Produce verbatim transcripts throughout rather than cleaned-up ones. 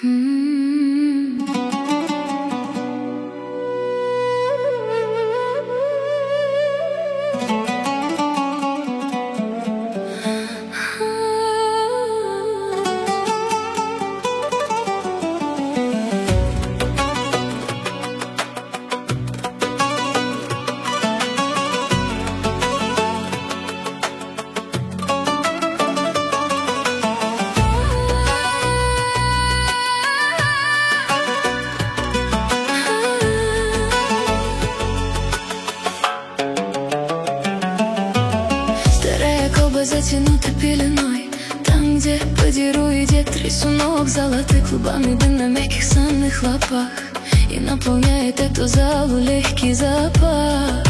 Затянута пеленой, там, где по деру идет рисунок золотых, клубами дым на мягких санных лапах, и наполняет эту залу легкий запах.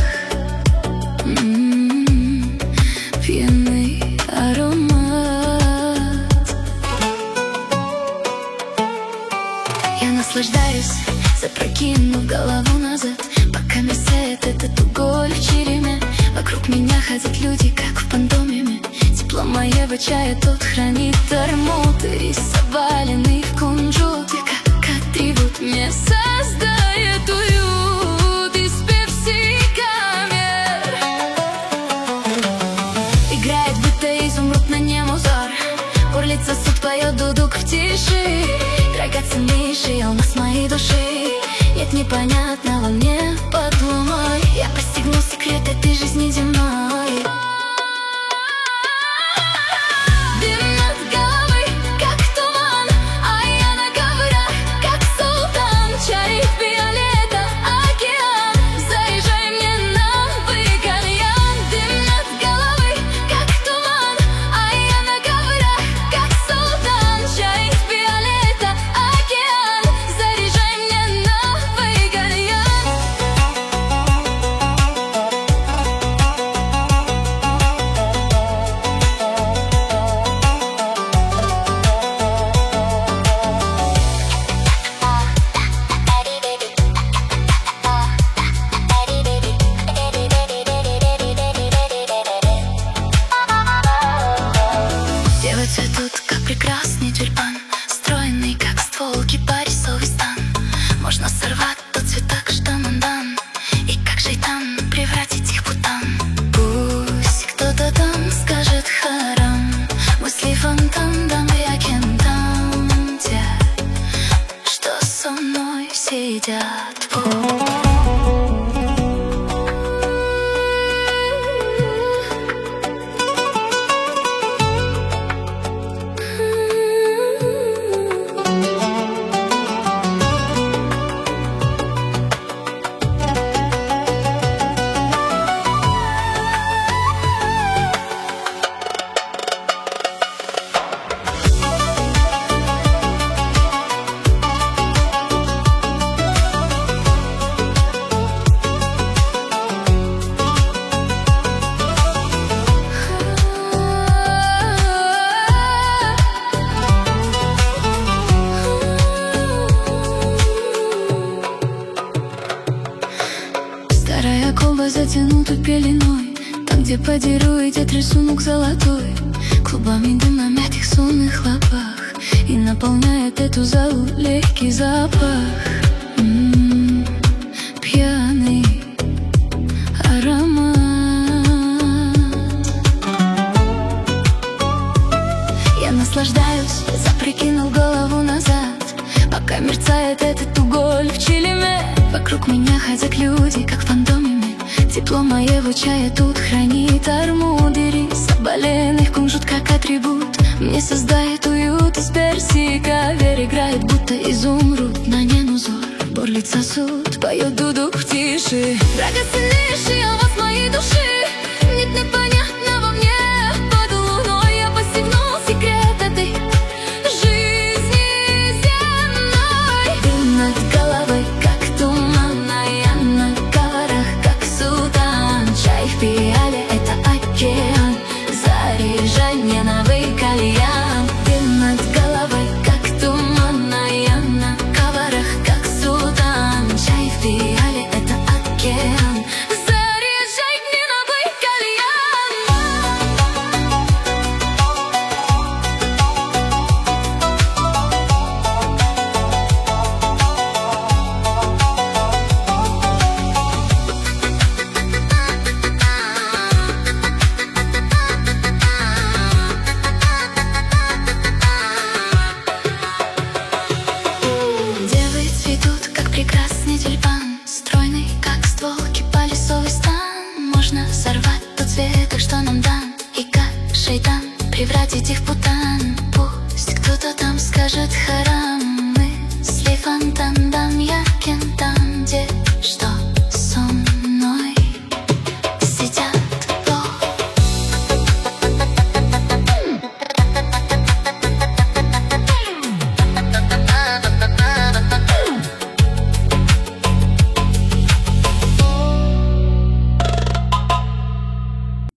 М-м-м, пьяный аромат. Я наслаждаюсь, запрокинув голову назад, пока мерцает этот уголь в череме. Вокруг меня ходят люди, как в пантомиме. Тепло моего чая тут хранит термометр, заваленный в кунжут. Я как атрибут мне создает уют из пепси-камер. Играет будто изумруд на нем узор, бурлит сосуд, поет дудук в тиши. Драгоценнейший алмаз моей души, нет непонятного мне под луной. Я постигну секрет этой жизни земной. Дым над головой, как туман, а я на коврах, как султан. Чай в пиале — это океан, заезжай мне новый кальян. Дым над головой, как туман, а я на коврах, как султан. Чай в пиале — это океан, заряжай мне новый кальян. Девы цветут, как прекрасный тюльпан, стройный, как ствол кипарисовый стан. Можно сорвать тот цветок, что нам дан, и как шайтан превратить их в бутан. Пусть кто-то там скажет харам, мысли фонтан, дамы я кентам. Те, что со мной сидят. Старая колба затянута пеленой, там, где по деру идет рисунок золотой, клубами дым на мягких сонных лапах, и наполняет эту залу легкий запах. М-м-м, пьяный аромат. Я наслаждаюсь, запрокинул голову назад, пока мерцает этот уголь в чилиме. Вокруг меня ходят люди, как в пантомиме. Тепло моего чая тут хранит армудери, соболенных кунжут, как атрибут. Мне создает уют из персии кавер, играет будто изумруд на нем узор. Бурлит сосуд, поет дудук в тиши. Драгоценнейший алмаз моей души, нет непонятного мне под луной. Я постигнул секрет этой жизни земной. Дым над головой, как туман, а я на коврах, как султан. Чай в пиале — это океан, заряжай мне новый кальян. Дым над головой, как туман, а я на коврах, как султан. Чай в пиале — это океан, заряжай мне новый кальян. превратить их в путан. Пусть кто-то там скажет харам. Мысли фонтан, дан я кентан, где что?